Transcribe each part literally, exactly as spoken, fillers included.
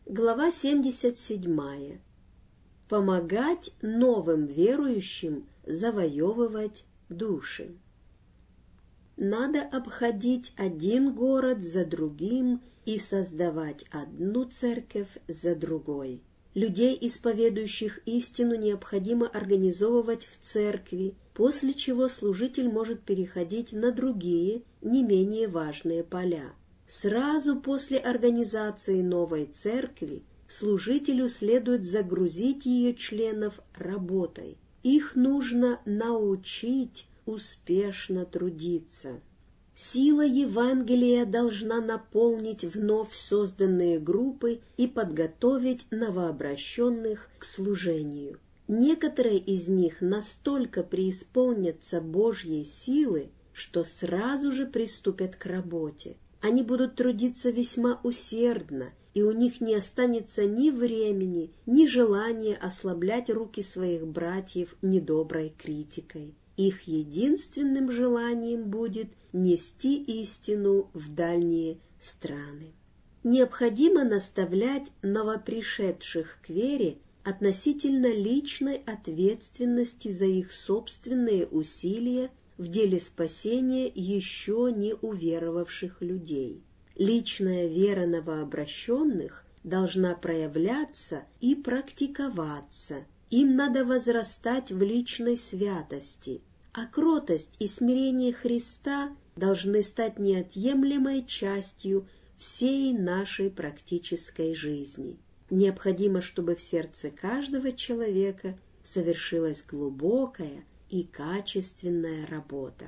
Глава семьдесят седьмая. Помогать новым верующим завоевывать души. Надо обходить один город за другим и создавать одну церковь за другой. Людей, исповедующих истину, необходимо организовывать в церкви, после чего служитель может переходить на другие, не менее важные поля. Сразу после организации новой церкви служителю следует загрузить ее членов работой. Их нужно научить успешно трудиться. Сила Евангелия должна наполнить вновь созданные группы и подготовить новообращенных к служению. Некоторые из них настолько преисполнятся Божьей силы, что сразу же приступят к работе. Они будут трудиться весьма усердно, и у них не останется ни времени, ни желания ослаблять руки своих братьев недоброй критикой. Их единственным желанием будет нести истину в дальние страны. Необходимо наставлять новопришедших к вере относительно личной ответственности за их собственные усилия в деле спасения еще не уверовавших людей. Личная вера новообращенных должна проявляться и практиковаться. Им надо возрастать в личной святости, а кротость и смирение Христа должны стать неотъемлемой частью всей нашей практической жизни. Необходимо, чтобы в сердце каждого человека совершилась глубокая и качественная работа.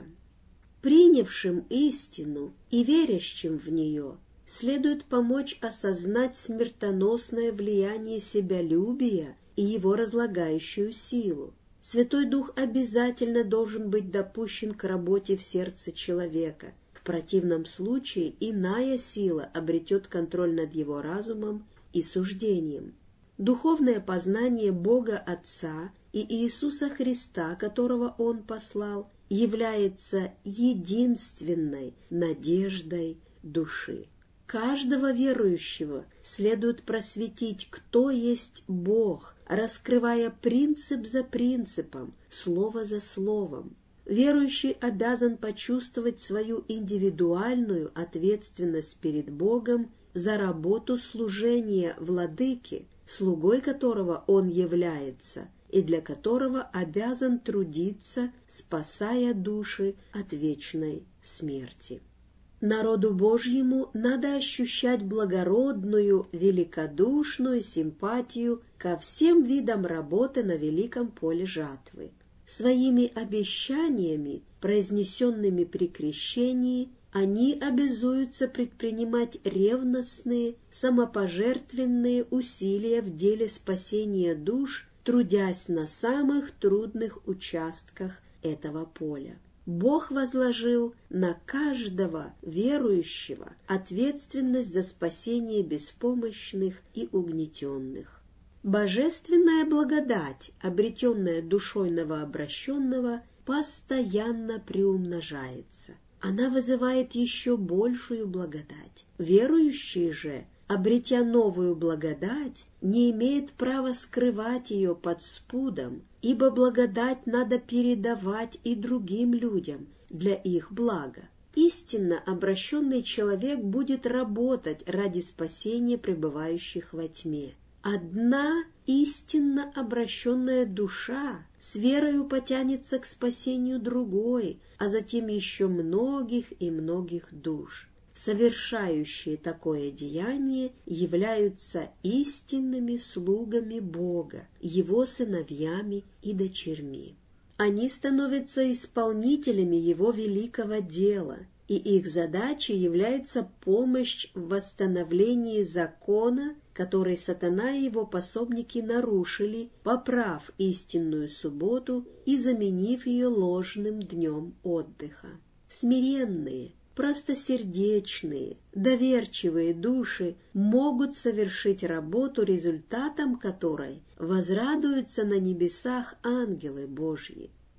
Принявшим истину и верящим в нее следует помочь осознать смертоносное влияние себялюбия и его разлагающую силу. Святой Дух обязательно должен быть допущен к работе в сердце человека. В противном случае иная сила обретет контроль над его разумом и суждением. Духовное познание Бога Отца и Иисуса Христа, которого Он послал, является единственной надеждой души. Каждого верующего следует просветить, кто есть Бог, раскрывая принцип за принципом, слово за словом. Верующий обязан почувствовать свою индивидуальную ответственность перед Богом за работу служения владыке, слугой которого он является, и для которого обязан трудиться, спасая души от вечной смерти. Народу Божьему надо ощущать благородную, великодушную симпатию ко всем видам работы на великом поле жатвы. Своими обещаниями, произнесенными при крещении, они обязуются предпринимать ревностные, самопожертвенные усилия в деле спасения душ, трудясь на самых трудных участках этого поля. Бог возложил на каждого верующего ответственность за спасение беспомощных и угнетенных. Божественная благодать, обретенная душой новообращенного, постоянно приумножается. Она вызывает еще большую благодать. Верующий же, обретя новую благодать, не имеет права скрывать ее под спудом, ибо благодать надо передавать и другим людям для их блага. Истинно обращенный человек будет работать ради спасения пребывающих во тьме. Одна истинно обращенная душа с верою потянется к спасению другой, а затем еще многих и многих душ. Совершающие такое деяние являются истинными слугами Бога, Его сыновьями и дочерьми. Они становятся исполнителями Его великого дела, и их задачей является помощь в восстановлении закона, который сатана и его пособники нарушили, поправ истинную субботу и заменив ее ложным днем отдыха. Смиренные, простосердечные, доверчивые души могут совершить работу, результатом которой возрадуются на небесах ангелы Божьи.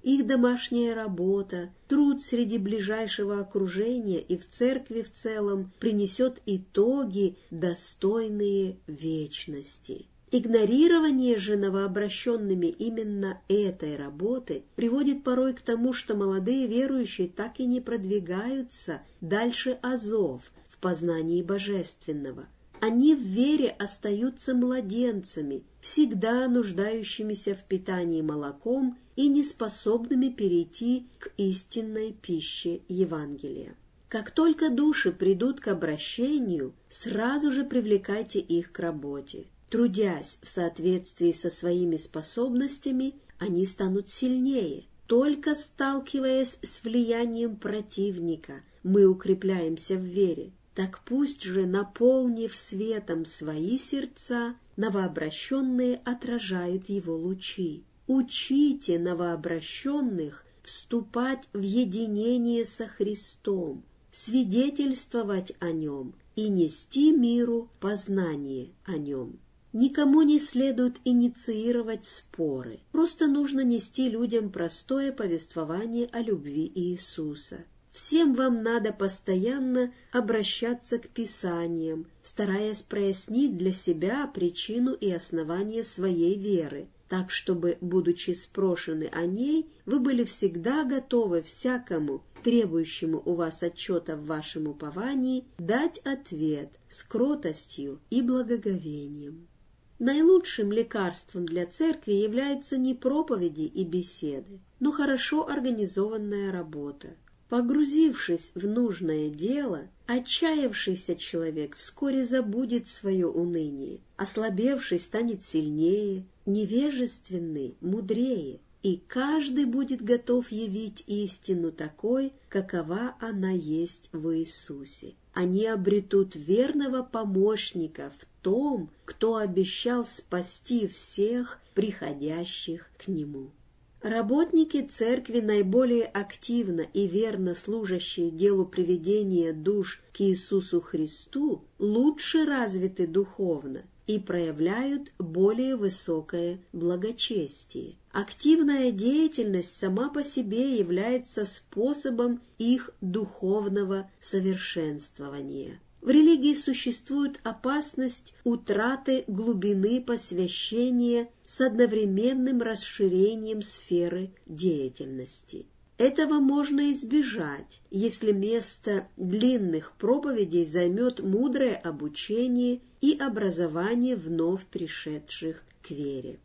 их домашняя работа, труд среди ближайшего окружения и в церкви в целом принесет итоги, достойные вечности. Игнорирование же новообращенными именно этой работы приводит порой к тому, что молодые верующие так и не продвигаются дальше азов в познании божественного. Они в вере остаются младенцами, всегда нуждающимися в питании молоком и неспособными перейти к истинной пище Евангелия. Как только души придут к обращению, сразу же привлекайте их к работе. Трудясь в соответствии со своими способностями, они станут сильнее. Только сталкиваясь с влиянием противника, мы укрепляемся в вере. Так пусть же, наполнив светом свои сердца, новообращенные отражают его лучи. Учите новообращенных вступать в единение со Христом, свидетельствовать о Нем и нести миру познание о Нем. Никому не следует инициировать споры, просто нужно нести людям простое повествование о любви Иисуса. Всем вам надо постоянно обращаться к Писаниям, стараясь прояснить для себя причину и основание своей веры, так чтобы, будучи спрошены о ней, вы были всегда готовы всякому, требующему у вас отчета в вашем уповании, дать ответ с кротостью и благоговением. Наилучшим лекарством для церкви являются не проповеди и беседы, но хорошо организованная работа. Погрузившись в нужное дело, отчаявшийся человек вскоре забудет свое уныние, ослабевший станет сильнее, невежественный – мудрее, и каждый будет готов явить истину такой, какова она есть в Иисусе. Они обретут верного помощника в том, кто обещал спасти всех приходящих к Нему. Работники церкви, наиболее активно и верно служащие делу приведения душ к Иисусу Христу, лучше развиты духовно и проявляют более высокое благочестие. Активная деятельность сама по себе является способом их духовного совершенствования. В религии существует опасность утраты глубины посвящения с одновременным расширением сферы деятельности. Этого можно избежать, если место длинных проповедей займет мудрое обучение и образование вновь пришедших к вере.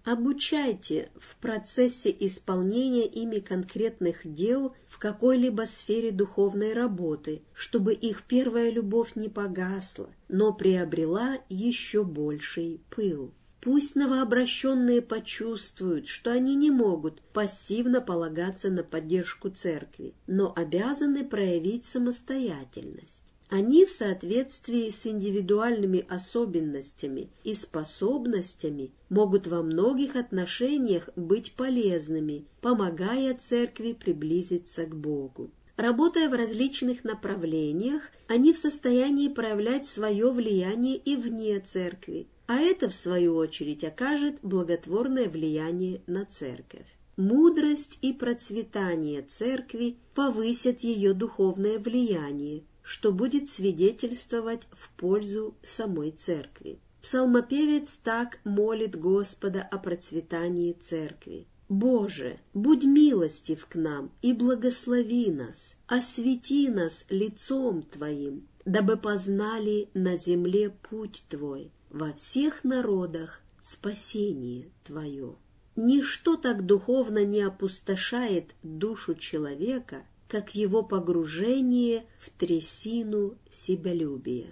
Обучайте в процессе исполнения ими конкретных дел в какой-либо сфере духовной работы, чтобы их первая любовь не погасла, но приобрела еще больший пыл. Пусть новообращенные почувствуют, что они не могут пассивно полагаться на поддержку церкви, но обязаны проявить самостоятельность. Они в соответствии с индивидуальными особенностями и способностями могут во многих отношениях быть полезными, помогая церкви приблизиться к Богу. Работая в различных направлениях, они в состоянии проявлять свое влияние и вне церкви, а это, в свою очередь, окажет благотворное влияние на церковь. Мудрость и процветание церкви повысят ее духовное влияние, что будет свидетельствовать в пользу самой церкви. Псалмопевец так молит Господа о процветании церкви. «Боже, будь милостив к нам и благослови нас, освети нас лицом Твоим, дабы познали на земле путь Твой, во всех народах спасение Твое». Ничто так духовно не опустошает душу человека, как его погружение в трясину себялюбия.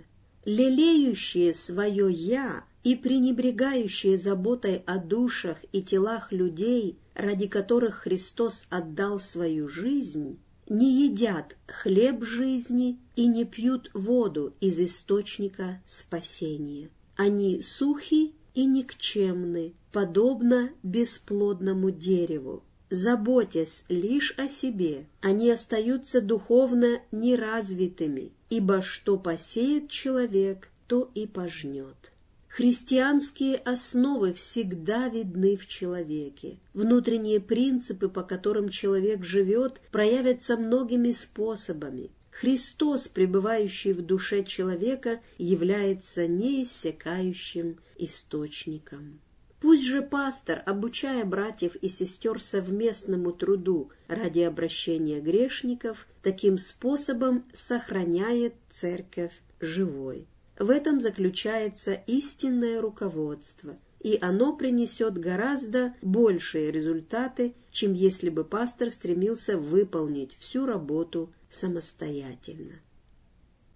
Лелеющие свое «я» и пренебрегающие заботой о душах и телах людей, ради которых Христос отдал свою жизнь, не едят хлеб жизни и не пьют воду из источника спасения. Они сухи и никчемны, подобно бесплодному дереву. Заботясь лишь о себе, они остаются духовно неразвитыми, ибо что посеет человек, то и пожнет. Христианские основы всегда видны в человеке. Внутренние принципы, по которым человек живет, проявятся многими способами. Христос, пребывающий в душе человека, является неиссякающим источником. Пусть же пастор, обучая братьев и сестер совместному труду ради обращения грешников, таким способом сохраняет церковь живой. В этом заключается истинное руководство, и оно принесет гораздо большие результаты, чем если бы пастор стремился выполнить всю работу самостоятельно.